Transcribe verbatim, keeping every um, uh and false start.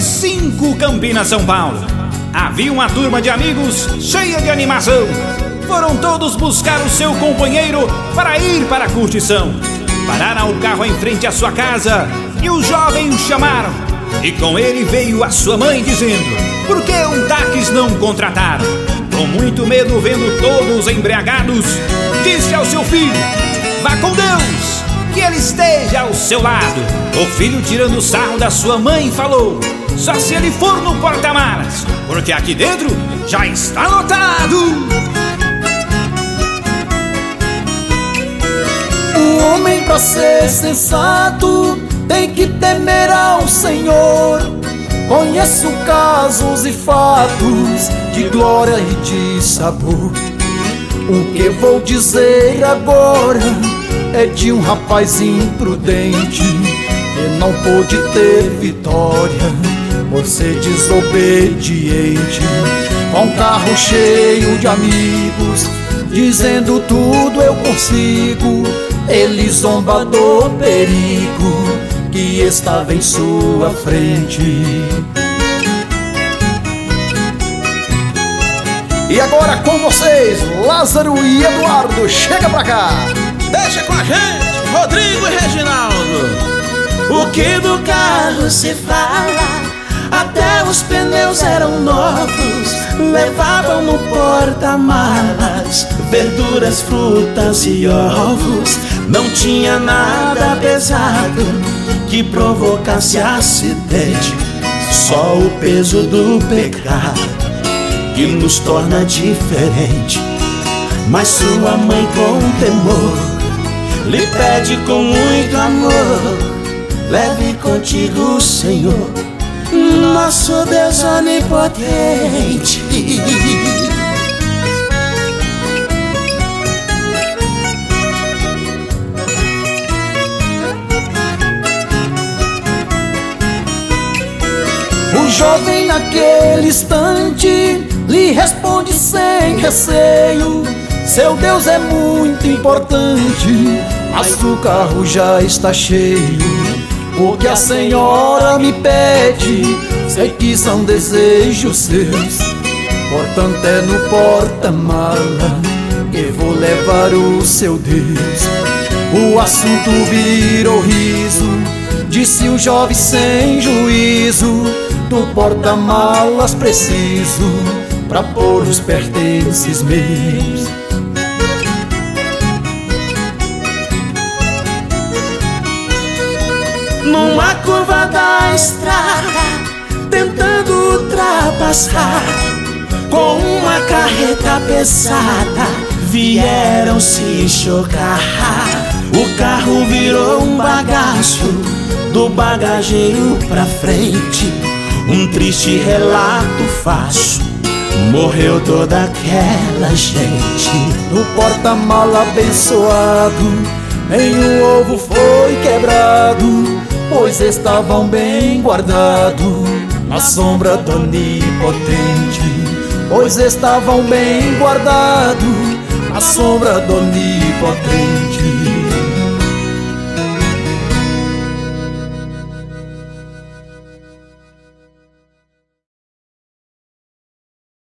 cinco, Campinas, São Paulo. Havia uma turma de amigos cheia de animação. Foram todos buscar o seu companheiro para ir para a curtição. Pararam o carro em frente à sua casa e o jovem o chamaram. E com ele veio a sua mãe dizendo: por que um táxi não contrataram? Com muito medo, vendo todos embriagados, disse ao seu filho: vá com Deus, que ele esteja ao seu lado. O filho, tirando o sarro da sua mãe, falou: só se ele for no porta-malas, porque aqui dentro já está lotado. O homem, pra ser sensato, tem que temer ao Senhor. Conheço casos e fatos de glória e de sabor. O que vou dizer agora é de um rapaz imprudente que não pôde ter vitória por ser desobediente. Com um carro cheio de amigos, dizendo tudo eu consigo, ele zomba do perigo que estava em sua frente. E agora com vocês, Lázaro e Eduardo, chega pra cá. Deixa com a gente, Rodrigo e Reginaldo. O que do carro se fala? Até os pneus eram novos, levavam no porta-malas verduras, frutas e ovos. Não tinha nada pesado que provocasse acidente, só o peso do pecado que nos torna diferente. Mas sua mãe, com temor, lhe pede com muito amor: leve contigo o Senhor, nosso Deus onipotente. O jovem naquele instante lhe responde sem receio: seu Deus é muito importante, mas o carro já está cheio. O que a senhora me pede, sei que são desejos seus, portanto é no porta-mala que vou levar o seu Deus. O assunto virou riso, disse o jovem sem juízo: do porta-malas preciso pra pôr os pertences meus. Numa curva da estrada, tentando ultrapassar, com uma carreta pesada, vieram se chocar. O carro virou um bagaço, do bagageiro pra frente. Um triste relato faço, morreu toda aquela gente. No porta-mala abençoado, nenhum ovo foi quebrado, pois estavam bem guardados na sombra do onipotente. Pois estavam bem guardados na sombra do onipotente.